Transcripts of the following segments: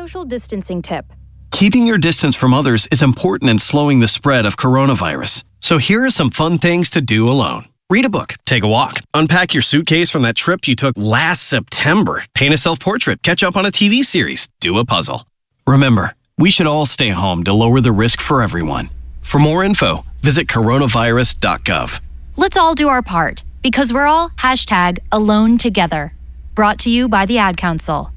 social distancing tip. Keeping your distance from others is important in slowing the spread of coronavirus. So here are some fun things to do alone. Read a book, take a walk, unpack your suitcase from that trip you took last September, paint a self-portrait, catch up on a TV series, do a puzzle. Remember, we should all stay home to lower the risk for everyone. For more info, visit coronavirus.gov. Let's all do our part, because we're all #AloneTogether. Brought to you by the Ad Council.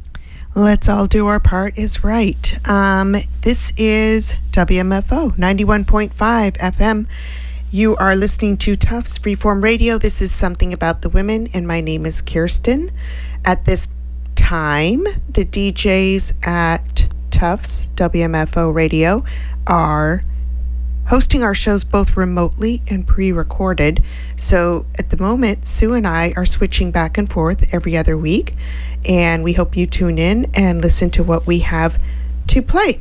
Let's all do our part is right. This is WMFO 91.5 FM. You are listening to Tufts Freeform Radio. This is Something About the Women, and my name is Kirsten. At this time, the DJs at Tufts WMFO Radio are hosting our shows both remotely and pre-recorded. So at the moment, Sue and I are switching back and forth every other week, and we hope you tune in and listen to what we have to play.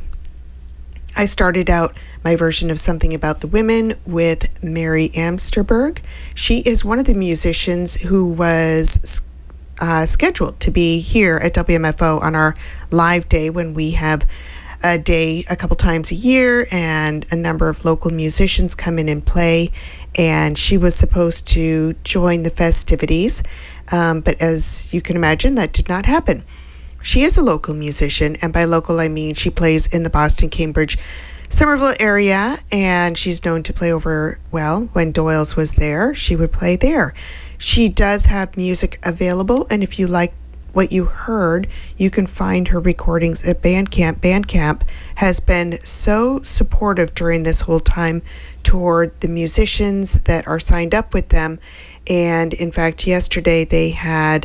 I started out my version of Something About the Women with Mary Amsterberg. She is one of the musicians who was scheduled to be here at WMFO on our live day, when we have a day a couple times a year and a number of local musicians come in and play, and she was supposed to join the festivities, but as you can imagine, that did not happen. She is a local musician, and by local I mean she plays in the Boston, Cambridge, Somerville area, and she's known to play over, well, when Doyle's was there, she would play there. She does have music available, and if you like what you heard, you can find her recordings at Bandcamp. Bandcamp has been so supportive during this whole time toward the musicians that are signed up with them. And in fact, yesterday they had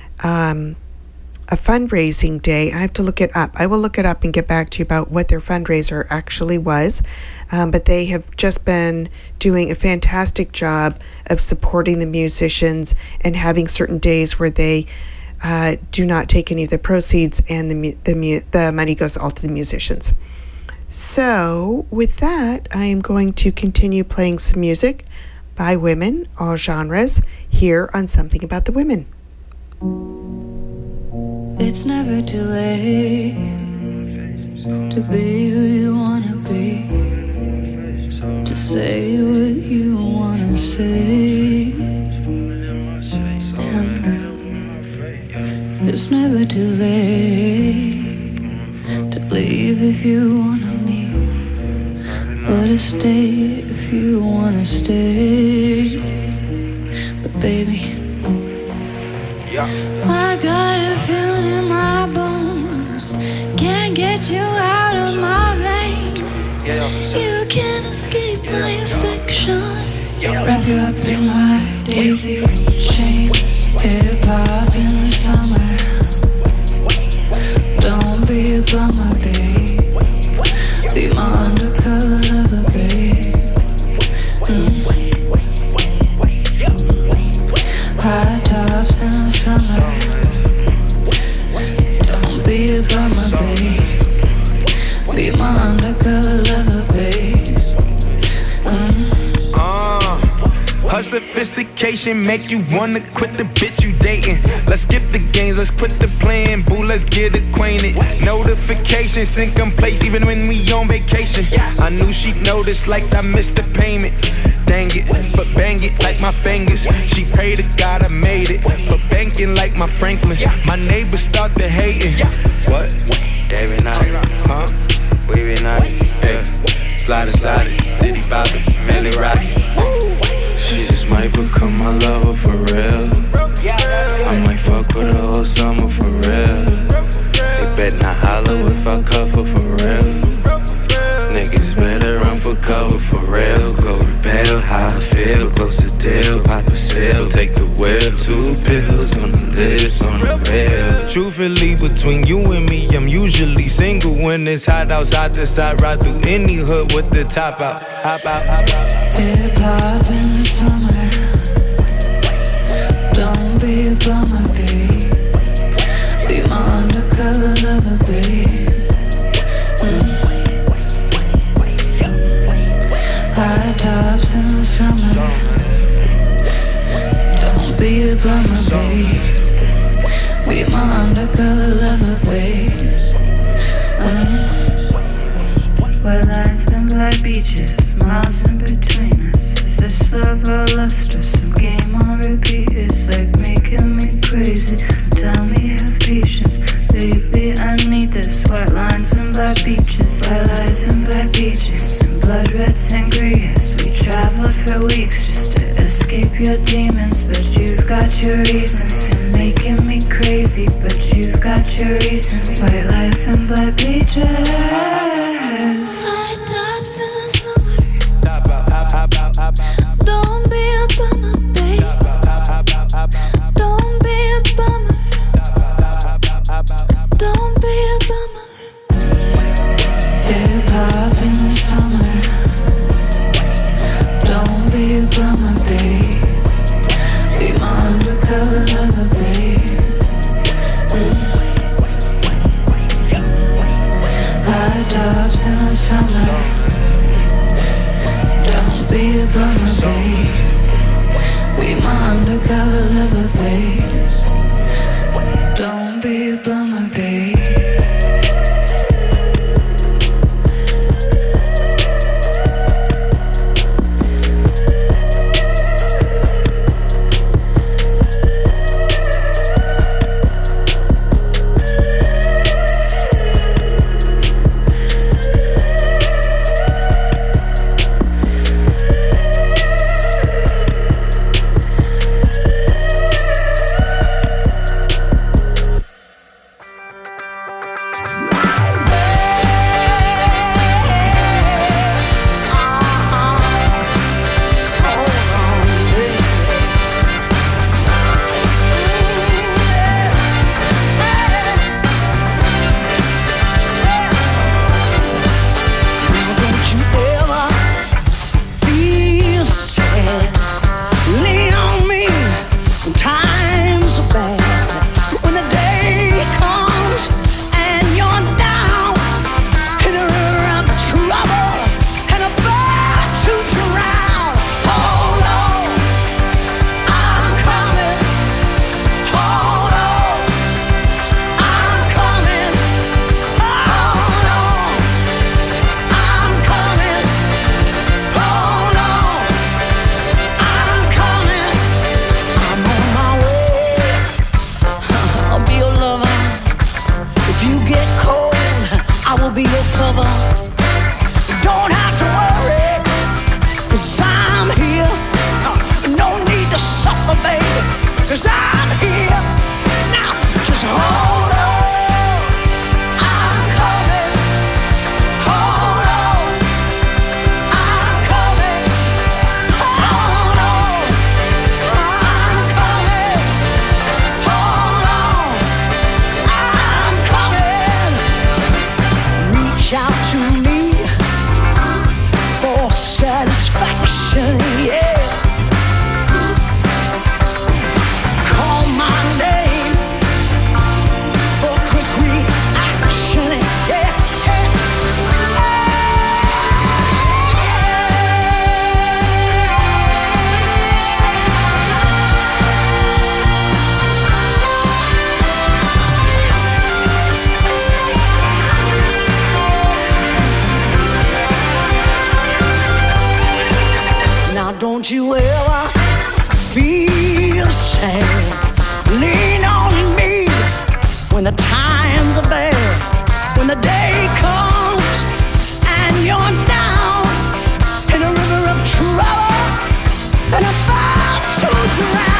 a fundraising day. I have to look it up. I will look it up and get back to you about what their fundraiser actually was. But they have just been doing a fantastic job of supporting the musicians and having certain days where they do not take any of the proceeds, and the money goes all to the musicians. So with that, I am going to continue playing some music by women, all genres, here on Something About the Women. It's never too late to be who you wanna be, to say what you wanna say. It's never too late to leave if you wanna leave, or to stay if you wanna stay. But baby, I got a feeling in my bones, can't get you out of my veins. You can't escape my affection. Wrap you up in my daisy chains. Hip-hop in the summer. Don't be a bummer, babe. Be my undercover lover, babe. High tops in the summer. Don't be a bummer, babe. Be my undercover lover, babe. Her sophistication make you wanna quit the bitch you dating. Let's skip the games, let's quit the playing. Boo, let's get acquainted. Notifications sync in place even when we on vacation. I knew she'd notice like I missed the payment. Dang it, but bang it like my fingers. She prayed to God I made it, but banking like my Franklins. My neighbors start to hating. What? David Knight, huh? We be nice, yeah. Slide inside it, Diddy Bobby, Millie Rocky. She just might become my lover for real. I might fuck with her whole summer for real. They bet not holler if I cover for real. Niggas better run for cover for real. Go to bail, how I feel, close the deal, pop a seal, take the wheel. 2 pills on the lips, on the rail. Truthfully, between you and me, I'm usually single when it's hot outside the side. Ride through any hood with the top out. Hop out, hop out. Hip-hop in the summer. Don't be a bummer, babe. Be my undercover lover, babe. High tops in the summer. Don't be a bummer, babe. Be my undercover lover, babe. Where lights and black beaches, miles in between us. Is this love or lust or some game on repeat? It's like making me crazy. Tell me, have patience, baby, I need this. White lines and black beaches, white lights and black beaches, and blood red sangrias. We travel for weeks just to escape your demons, but you've got your reasons. You're making me crazy, but you've got your reasons. White lights and black beaches. Light tops in the summer. Don't be a bummer, babe. Don't be a bummer. Don't be a bummer. Hip hop in the summer. Don't be a bummer, babe. Be my undercover lover, babe. High tops in the summer. Don't be a bummer, babe. Be my undercover lover, babe. Don't be a bummer, babe. Don't you ever feel sad? Lean on me when the times are bad. When the day comes and you're down in a river of trouble and about to drown.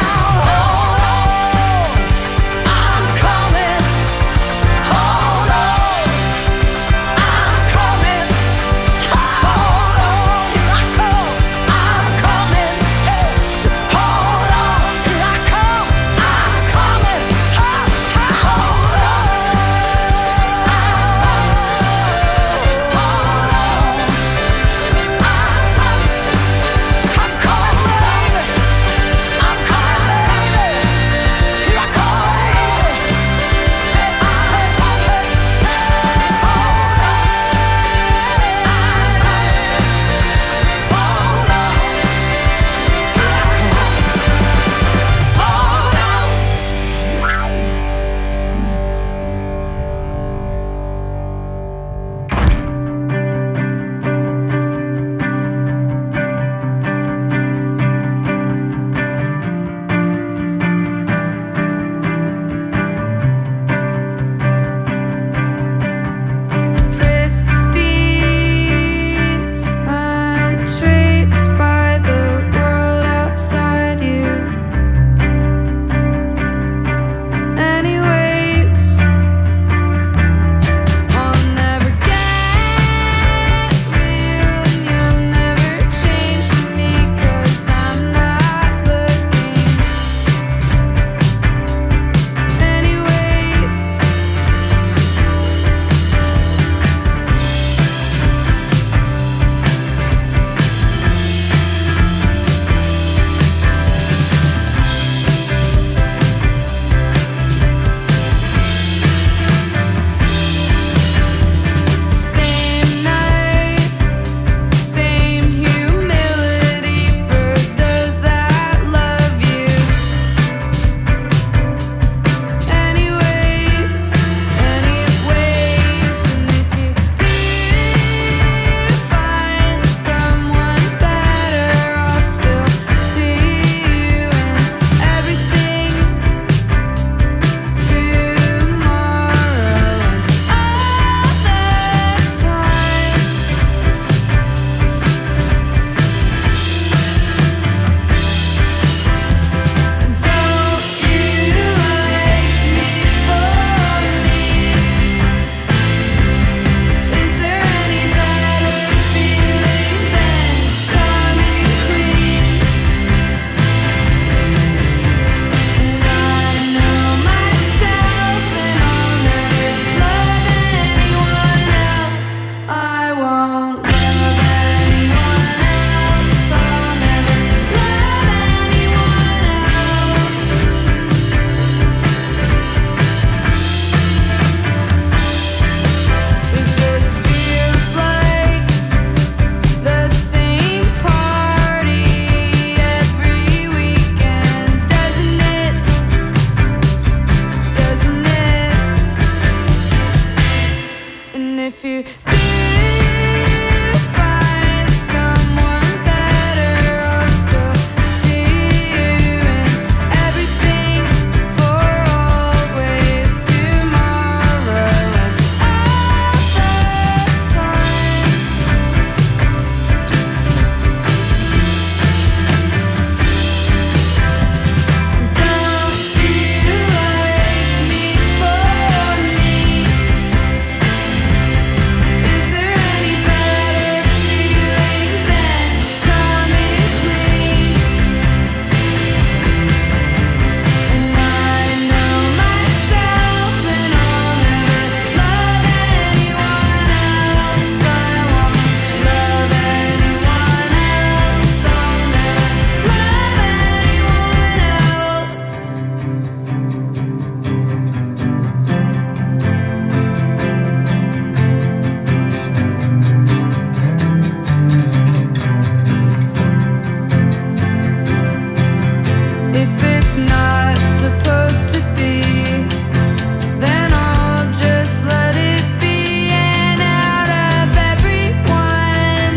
If it's not supposed to be, then I'll just let it be. And out of everyone,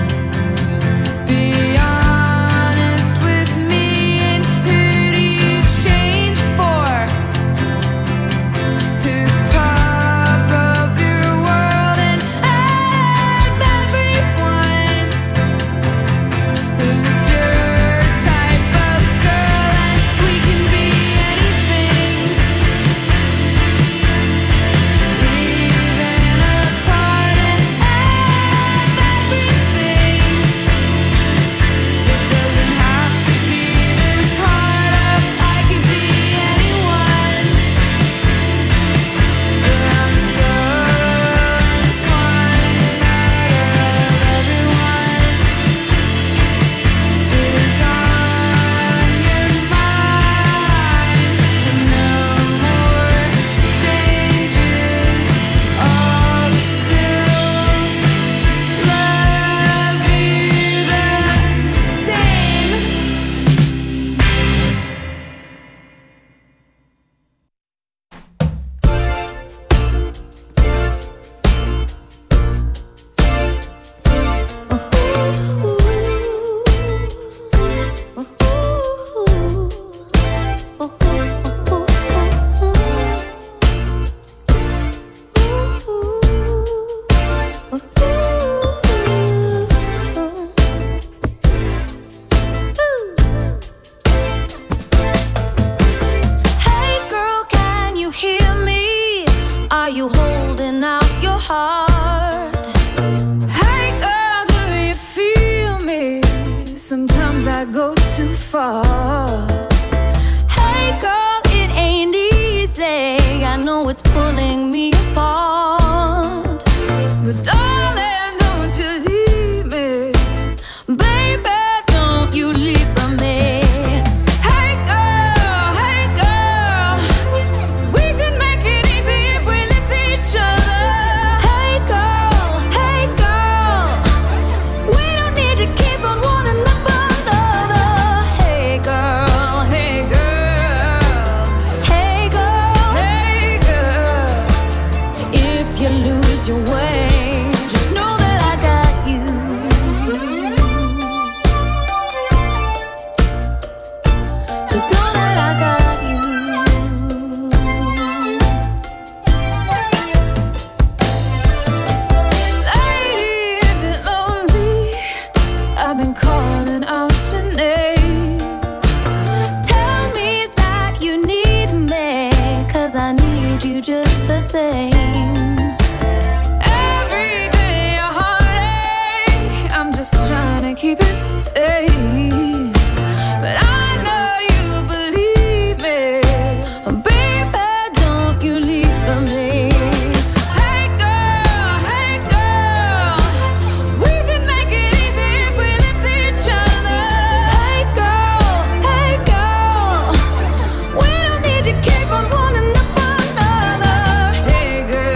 be honest with me. And who do you change for? Who's top of your world? And out of everyone, who's your type of girl? And we can be anything, even apart. And out of everything, it doesn't have to be this hard. I can be anyone, but I'm so entwined. And out of everyone, it is on your mind. And no more changes. I'll still love you the same. Hey girl, can you hear me? Are you holding out your heart? Hey girl, do you feel me? Sometimes I go too far. Hey girl, it ain't easy. I know it's pulling me apart, but darling, don't you leave me. Baby, don't you leave for me. Hey girl, we can make it easy if we lift each other. Hey girl, we don't need to keep on one another. Hey girl, if you lose your way, just know that I got you. Just know that I got you. Lady, is it lonely? I've been calling out your name. Tell me that you need me, 'cause I need you just the same. Every day a heartache, I'm just trying to keep it safe. But I know you believe me. Baby, don't you leave for me. Hey girl, we can make it easy if we lift each other. Hey girl, we don't need to keep on one another. Hey girl,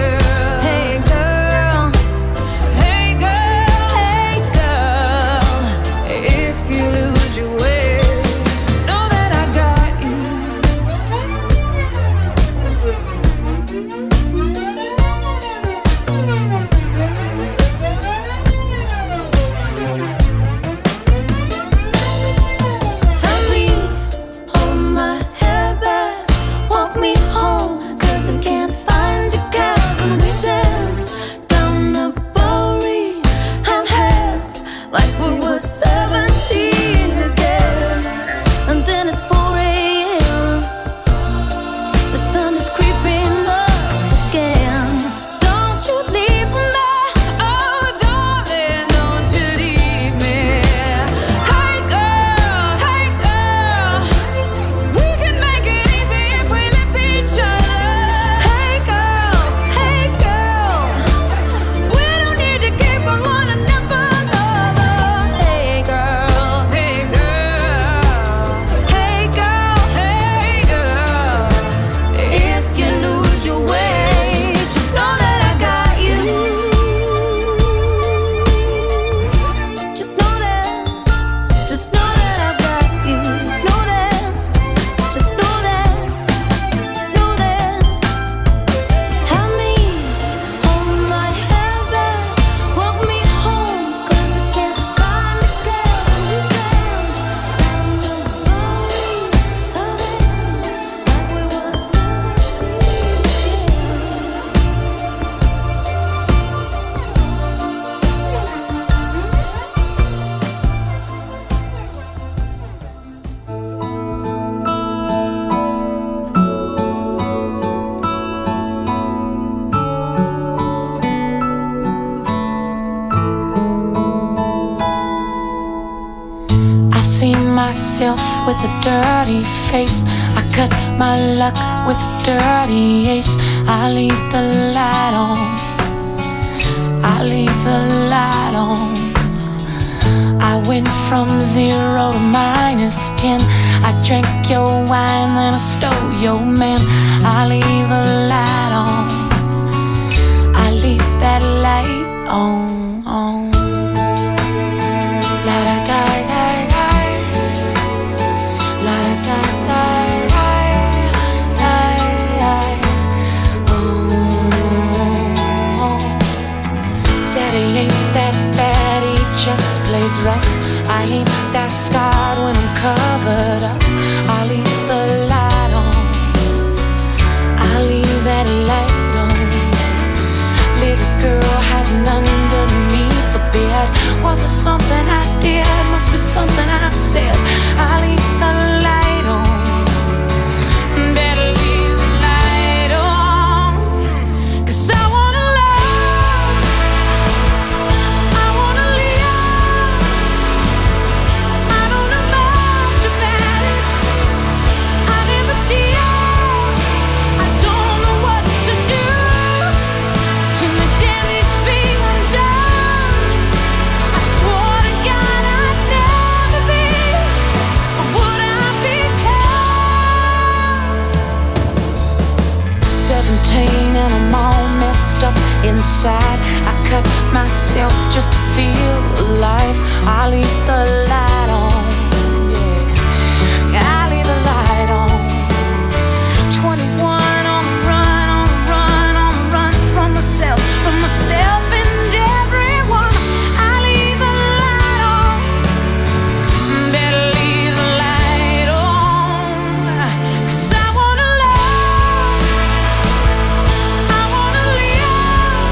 myself with a dirty face. I cut my luck with a dirty ace. I leave the light on. I leave the light on. I went from 0 to -10. I drank your wine, then I stole your man. I leave the light on. I leave that light on. La da da da da. La da da da da da. Oh, Daddy ain't that bad, he just plays rough. I ain't that scarred when I'm covered up. I leave the light on. I leave that light on. Little girl hiding underneath the bed. Was it something I did? Must be something I said. I leave the light on. Better leave the light on. 'Cause I wanna love. I wanna live. I don't know much about it. I never did. I don't know what to do. Can the damage be undone? I swore to God I'd never be. But would I become 17 and I'm all messed up inside? I cut myself just to feel alive. I leave the light on. Yeah, I leave the light on. 21 on the run, on the run, on the run from myself and everyone. I leave the light on. Better leave the light on. 'Cause I wanna love. I wanna live.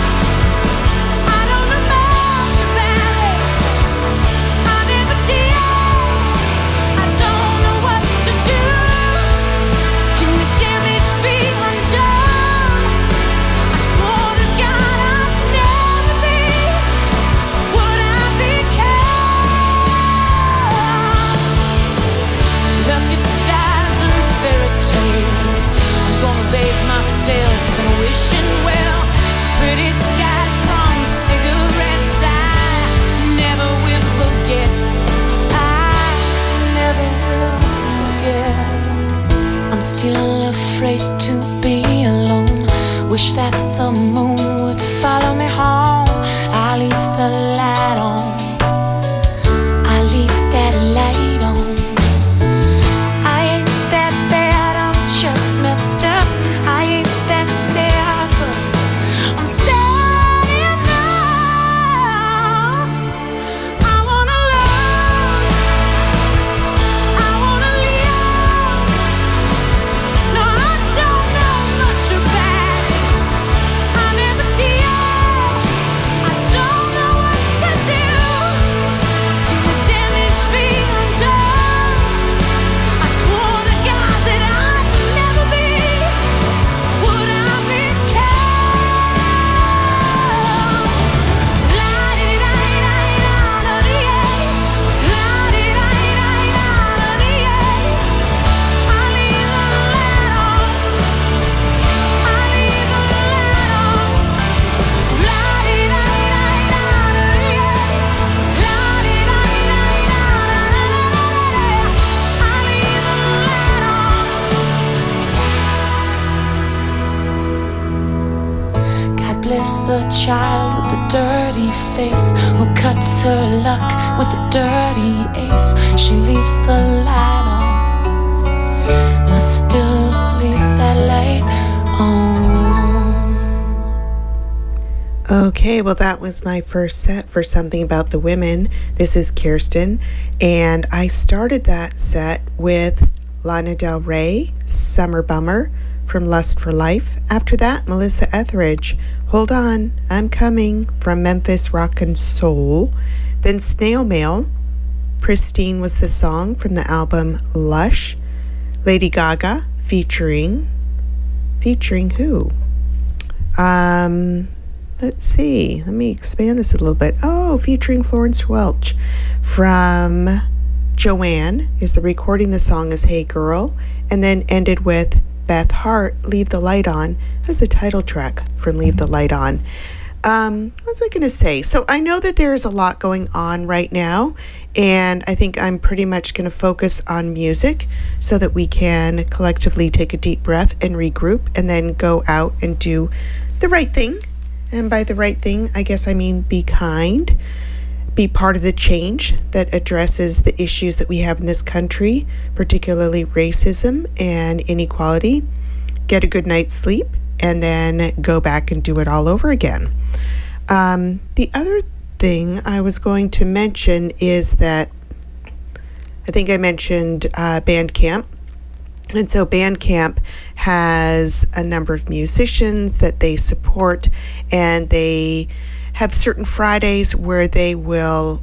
I don't know much about it. I never did. I don't know what to do. Can the damage be undone? I swore to God I'd never be. Would I become? Lucky stars and fairy tales. I'm gonna bathe myself in wishing well. Pretty skies from cigarettes. I never will forget. I never will forget. I'm still afraid to be alone. Wish that the moon would follow me home. I leave the light on. I leave that light on. I ain't that bad, I'm just messed up. I ain't that sad, but I'm sad enough. I wanna love. I wanna live. No, I don't know much about it. I never did. I don't know what to do. Can the damage be undone? I swore to God that I'd never be. Would I become? La-di-da-di-da-di-da-di-da. La-di-da-di-da-di-da-di-da. I leave the light on. I leave the light on. La-di-da-di-da-di-da-di-da. La-di-da-di-da-di-da-di-da. I leave the light on. God bless the child with the dirty face who cuts her luck with the dirty ace. She leaves the light on. I still leave that light on. Okay, well, that was my first set for Something About the Women. This is Kirsten, and I started that set with Lana Del Rey, Summer Bummer from Lust for Life. After that, Melissa Etheridge, Hold On, I'm Coming from Memphis Rock and Soul. Then Snail Mail, Pristine was the song from the album Lush. Lady Gaga featuring who? Let's see. Let me expand this a little bit. Oh, featuring Florence Welch from Joanne is the recording. The song is Hey Girl, and then ended with Beth Hart, Leave the Light On, as the title track from Leave the Light On. What was I going to say? So I know that there is a lot going on right now, and I think I'm pretty much going to focus on music so that we can collectively take a deep breath and regroup and then go out and do the right thing. And by the right thing, I guess I mean be kind, be part of the change that addresses the issues that we have in this country, particularly racism and inequality, get a good night's sleep, and then go back and do it all over again. The other thing I was going to mention is that I think I mentioned Bandcamp. And so Bandcamp has a number of musicians that they support, and they have certain Fridays where they will,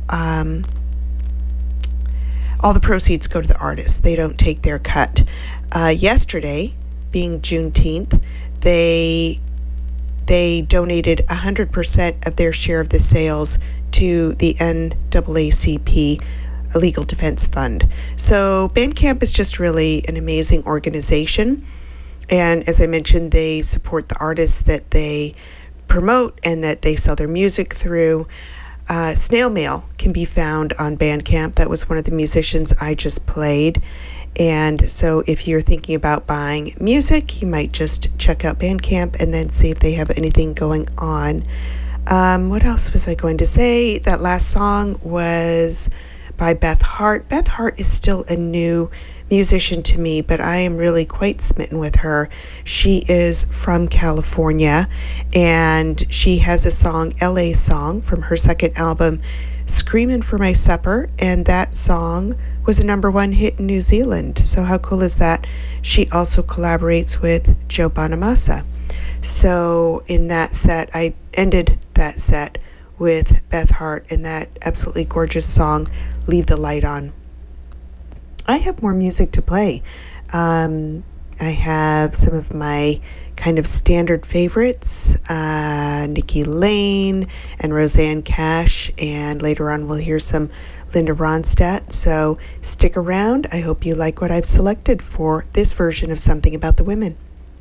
all the proceeds go to the artists. They don't take their cut. Yesterday, being Juneteenth, they donated 100% of their share of the sales to the NAACP Legal Defense Fund. So Bandcamp is just really an amazing organization. And as I mentioned, they support the artists that they promote and that they sell their music through. Snail Mail can be found on Bandcamp. That was one of the musicians I just played. And so if you're thinking about buying music, you might just check out Bandcamp and then see if they have anything going on. What else was I going to say? That last song was by Beth Hart. Beth Hart is still a new musician to me, but I am really quite smitten with her. She is from California, and she has a song, LA Song, from her second album, Screamin' for My Supper, and that song was a #1 hit in New Zealand. So how cool is that? She also collaborates with Joe Bonamassa. So in that set, I ended that set with Beth Hart and that absolutely gorgeous song, Leave the Light On. I have more music to play. I have some of my kind of standard favorites, Nikki Lane and Roseanne Cash, and later on we'll hear some Linda Ronstadt. So stick around. I hope you like what I've selected for this version of Something About the Women.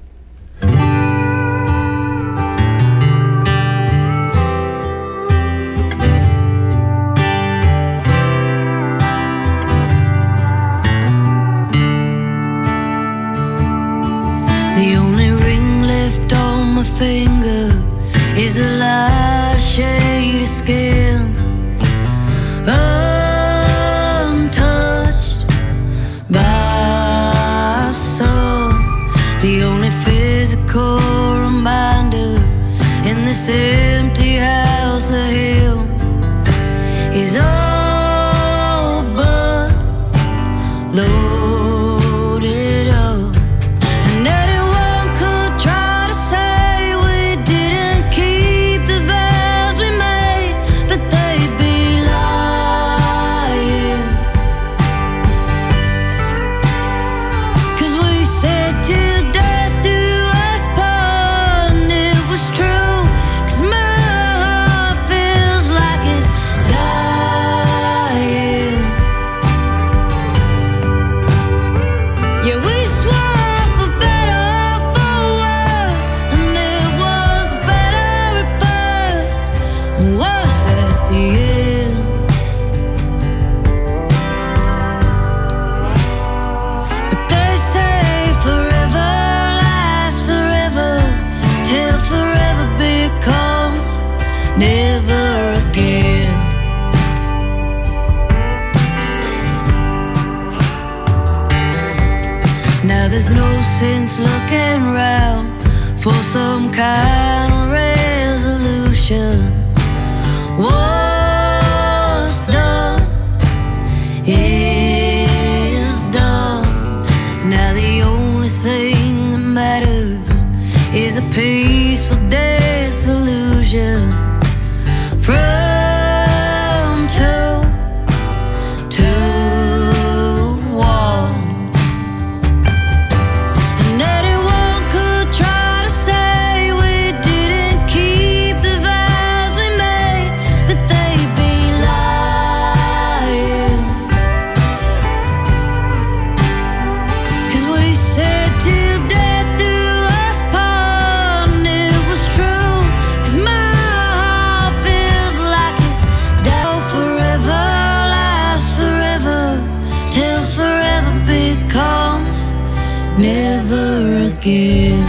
The only ring left on my finger is a light shade of skin, untouched by sun. The only physical reminder in this empty house of him is all but loaded up. And anyone could try to say we didn't keep the vows we made, but they'd be lying. 'Cause we said till death do us part, and it was true. 'Cause my heart feels like it's dying. Yeah, we swore for better or for worse, and it was better at first, worse at the end. But they say forever lasts forever, till forever becomes never again. Now there's no sense looking round for some kind of resolution. What's done is done. Now the only thing that matters is a peaceful dissolution. From two to one. And anyone could try to say we didn't keep the vows we made, but they'd be lying. never again.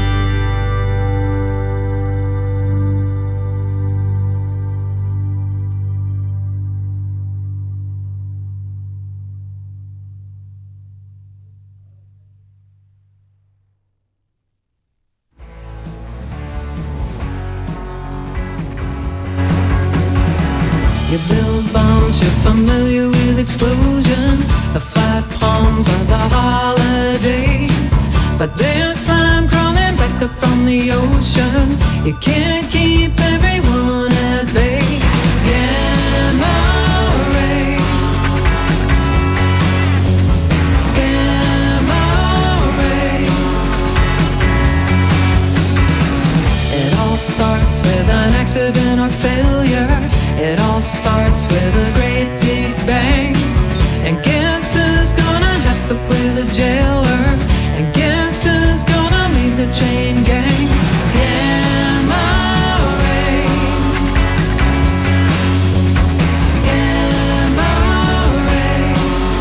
You build bombs, you're familiar with explosions. The flat palms are the holiday, but there's slime crawling back up from the ocean. You can't keep everyone at bay. Gamma ray, gamma ray. It all starts with an accident or failure. It all starts with a great big bang. And guess who's gonna have to play the jailer? And guess who's gonna lead the chain gang? Gamma ray, gamma ray,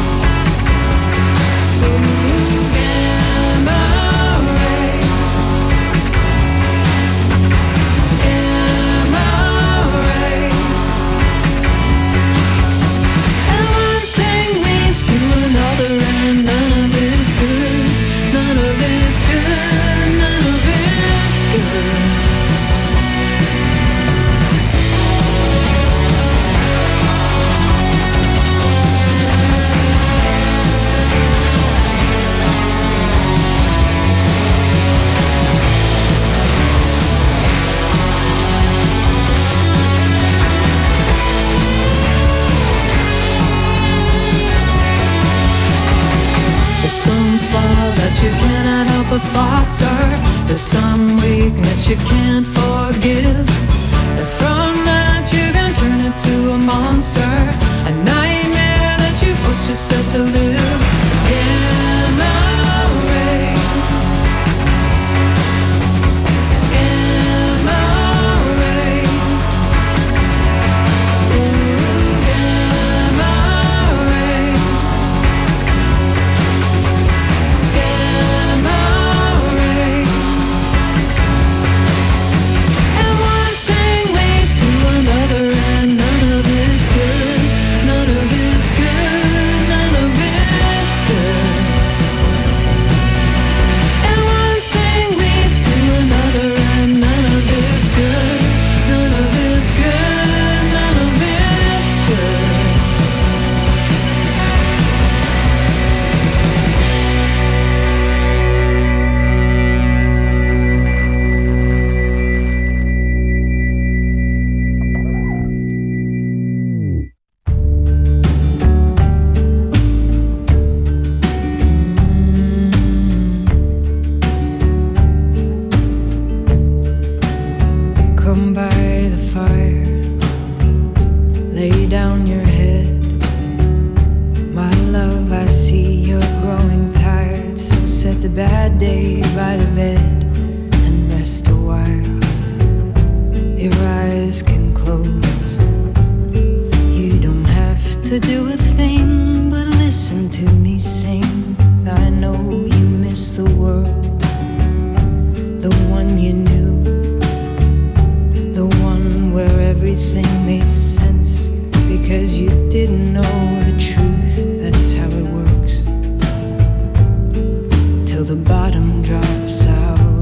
ooh, gamma ray, gamma ray. And one thing leads to another, and none of it's good. None of it's good. None of it's good. There's some flaw that you cannot help but foster. There's some weakness you can't forgive. And from that you can turn into a monster, a nightmare that you force yourself to live. Gamma ray, gamma ray, ooh, gamma ray, gamma ray. And one thing leads to another, and none of it's good. None of it's good. None of it's good. And one thing leads to another, and none of it's good. None of it's good. None of it's good. Come by the fire, lay down your head. My love, I see you're growing tired, so set the bad day by the bed and rest a while. Your eyes can close. You don't have to do a thing but listen to me sing. I know you miss the world, the one you knew, the one where everything made sense because you didn't know the truth. That's how it works till the bottom drops out.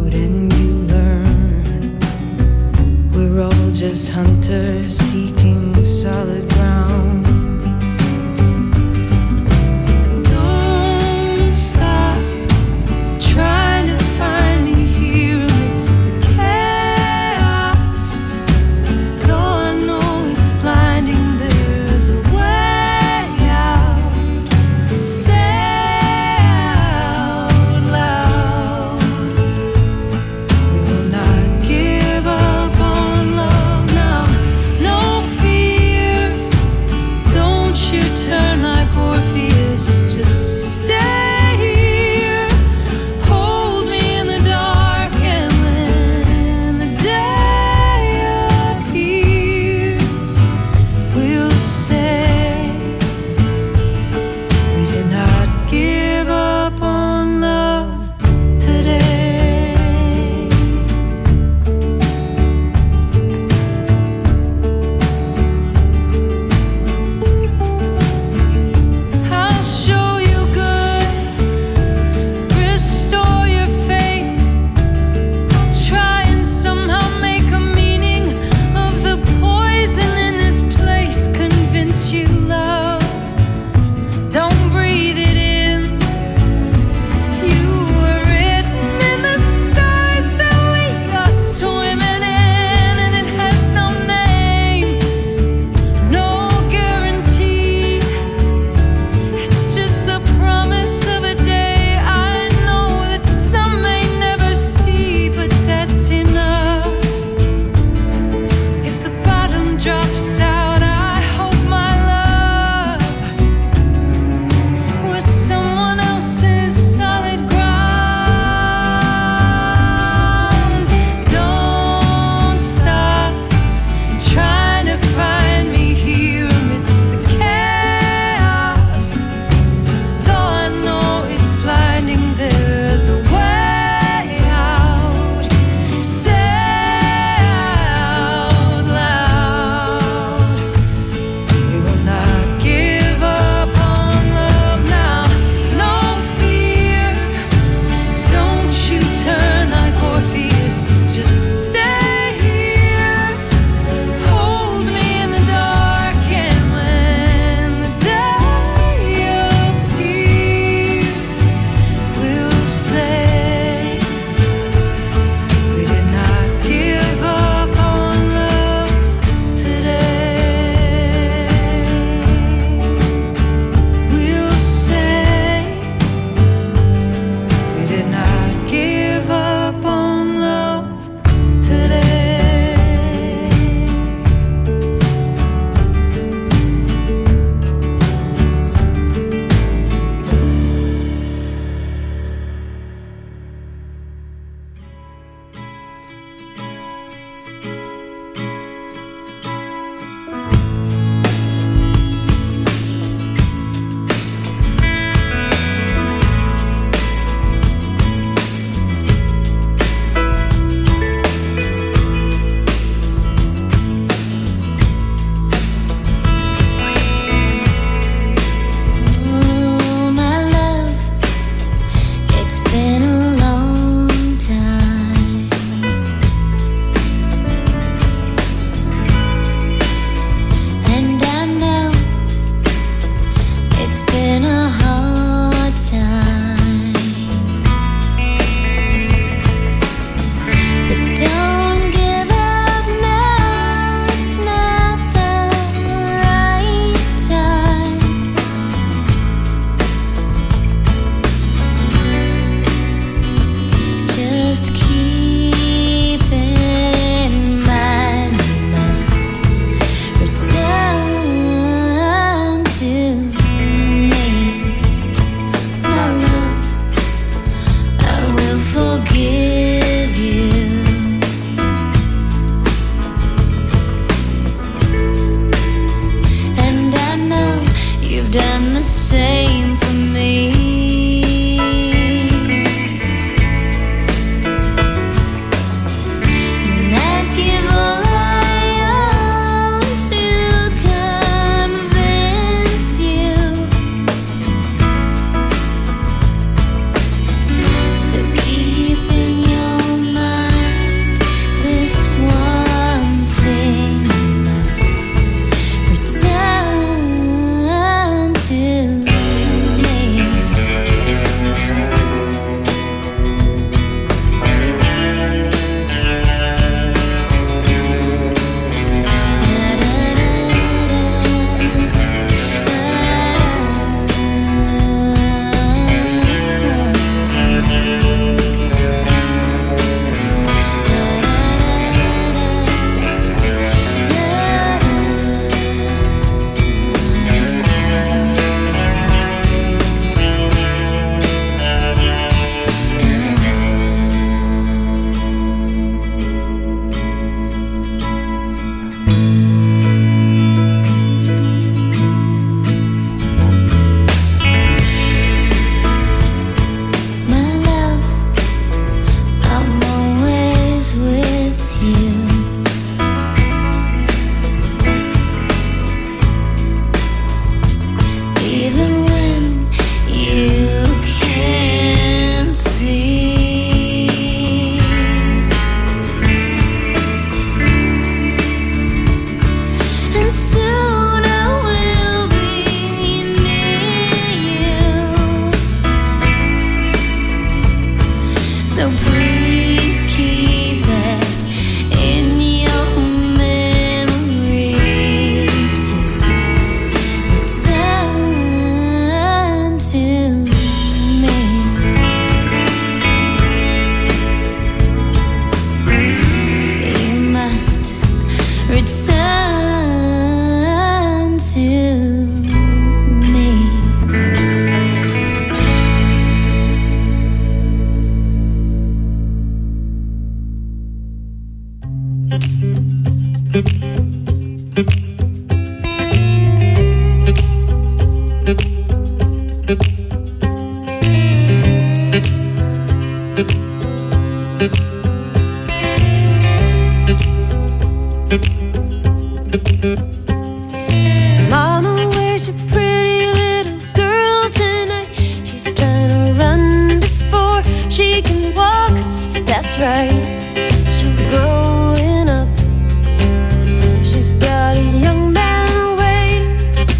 Mama, where's your pretty little girl tonight? She's trying to run before she can walk. That's right, she's growing up. She's got a young man waiting.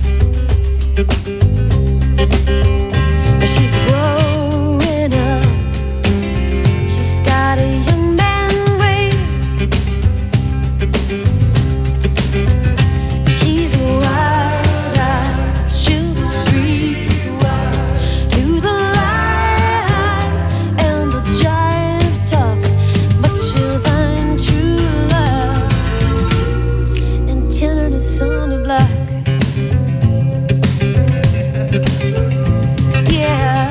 She's growing up. She's got a young man waiting. She's a wide-eyed, shoot the streetwise to the lies and the jive talk, but she'll find true love and tenderness on the block. Yeah.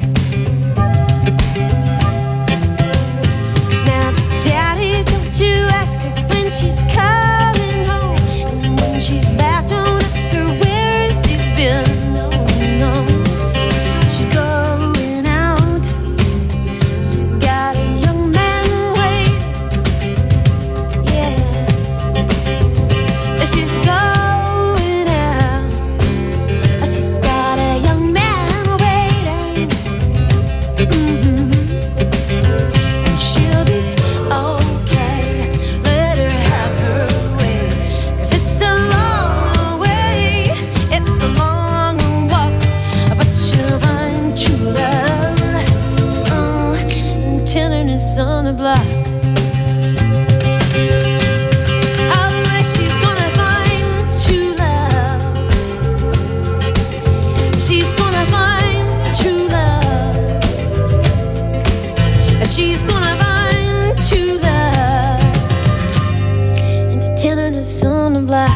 Now, Daddy, don't you ask her when she's coming home, and when she's back, don't ask her where she's been. No, no, she's going out. She's got a young man waiting. Yeah, she's going out. She's got a young man waiting. And she'll be okay. Let her have her way. 'Cause it's a long way. It's a long walk. But she'll find true love. Oh, and tenderness on the block. Otherwise, she's gonna find true love. She's gonna find true love. She's gonna find true love and tenderness on the block.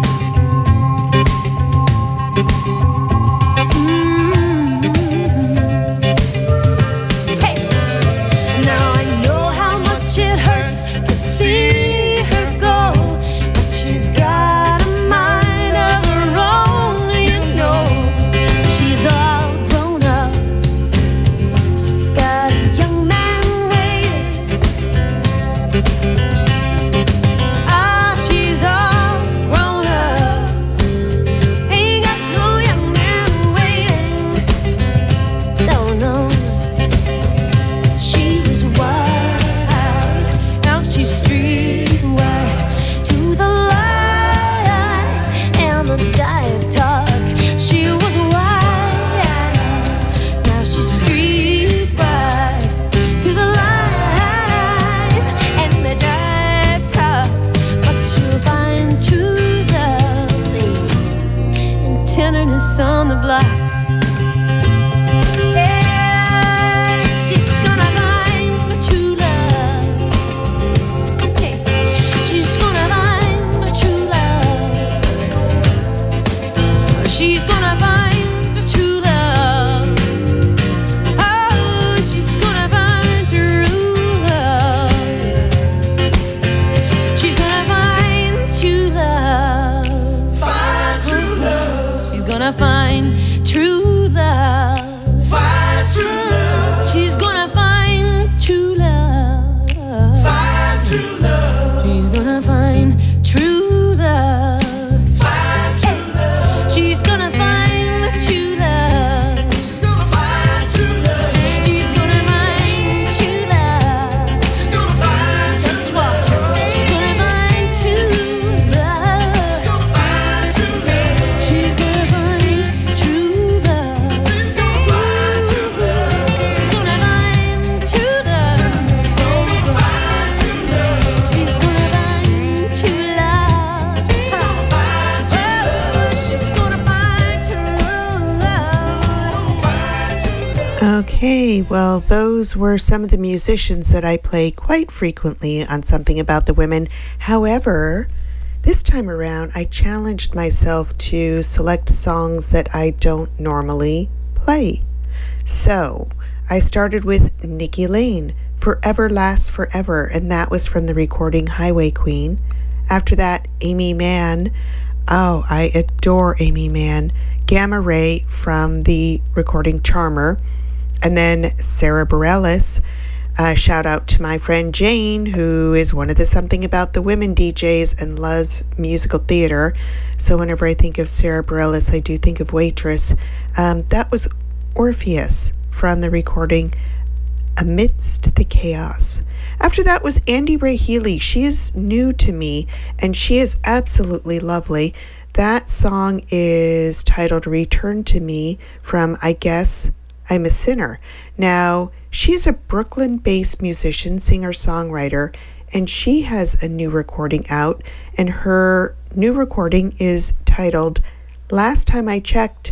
Hey, now I know how much it hurts to see her go, but she's got a mind of her own, you know. She's all grown up. She's got a young man waiting. Ah, she's all grown up. Ain't got no young man waiting. No, no. She was wide, now she's streetwise to the lies and the jive talk. She was wide, now she's streetwise to the lies and the jive talk. But she'll find true love and tenderness on the block. Yeah, she's gonna find true love. Hey, she's gonna find true love. She's gonna find true love. Oh, she's gonna find true love. She's gonna find true love. Find true love. She's gonna find true love. Find true love. She's gonna find true love. Find true love. She's gonna find true love. Find true love. She's gonna find true love. She's gonna find true love. She's gonna find true love. She's gonna find just watch her. She's gonna find true love. She's gonna find true love. She's gonna find true love. She's gonna find true love. She's gonna find true love. She's gonna find true love. Oh, she's gonna find true love. Okay, well, those were some of the musicians that I play quite frequently on Something About the Women. However, this time around, I challenged myself to select songs that I don't normally play. So, I started with Nikki Lane, Forever Lasts Forever, and that was from the recording Highway Queen. After that, Amy Mann, Oh, I adore Amy Mann. Gamma Ray from the recording Charmer. And then Sarah Bareilles. Shout out to my friend Jane, who is one of the Something About the Women DJs and loves musical theater. So whenever I think of Sarah Bareilles, I do think of Waitress. That was Orpheus from the recording Amidst the Chaos. After that was Andy Ray Healy. She is new to me, and she is absolutely lovely. That song is titled Return to Me from I Guess I'm a Sinner. Now, she's a Brooklyn-based musician, singer, songwriter, and she has a new recording out, and her new recording is titled Last Time I Checked.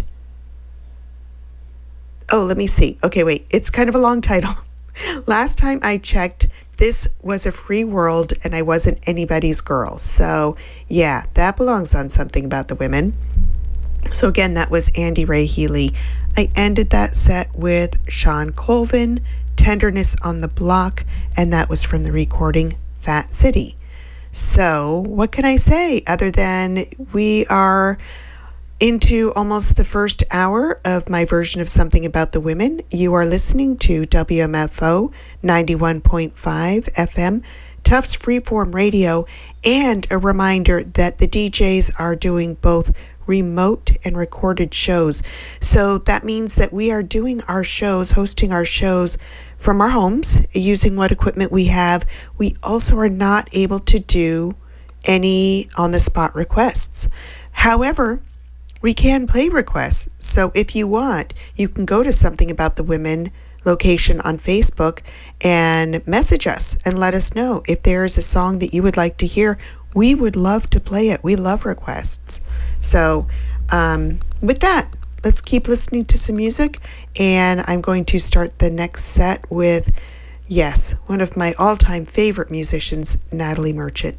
Oh, let me see. Okay, wait. It's kind of a long title. Last time I checked, this was a free world and I wasn't anybody's girl. So, yeah, that belongs on Something About the Women. So again, that was Andy Ray Healy. I ended that set with Sean Colvin, Tenderness on the Block, and that was from the recording Fat City. So what can I say other than we are into almost the first hour of my version of Something About the Women. You are listening to WMFO 91.5 FM, Tufts Freeform Radio, and a reminder that the DJs are doing both remote and recorded shows. So that means that we are doing our shows, hosting our shows from our homes using what equipment we have. We also are not able to do any on-the-spot requests. However, we can play requests. So if you want, you can go to Something About the Women location on Facebook and message us and let us know if there is a song that you would like to hear. We would love to play it. We love requests. So with that, let's keep listening to some music. And I'm going to start the next set with, yes, one of my all-time favorite musicians, Natalie Merchant.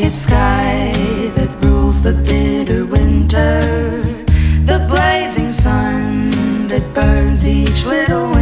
jagged sky that rules the bitter winter, the blazing sun that burns each little